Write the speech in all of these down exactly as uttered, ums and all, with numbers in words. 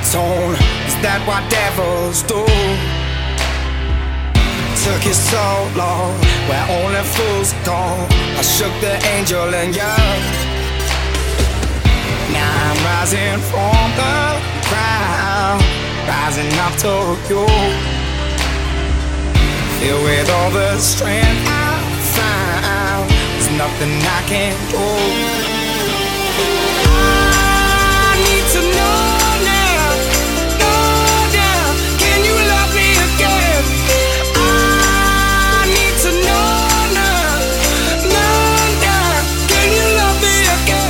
tone. Is that what devils do? Took you so long, where only fools go. I shook the angel in you. Now I'm rising from the ground, rising up to you. Filled with all the strength I found, there's nothing I can't do. I need to know now, know now, can you love me again? I need to know now, know now, can you love me again?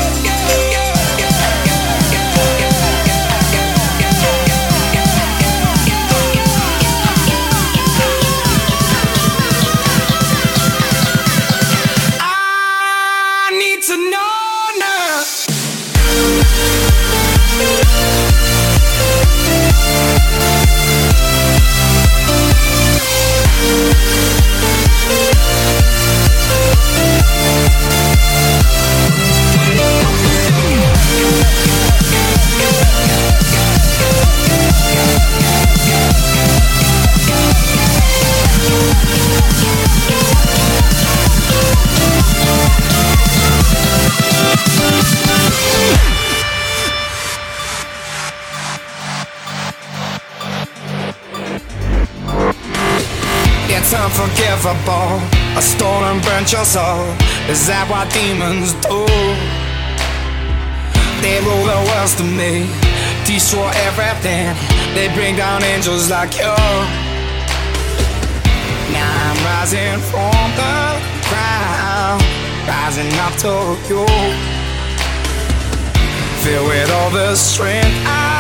To know now. It's unforgivable, a stolen burnt your soul. Is that what demons do? They rule the world to me, destroy everything. They bring down angels like you. Now I'm rising from the ground, rising up to you. Filled with all the strength I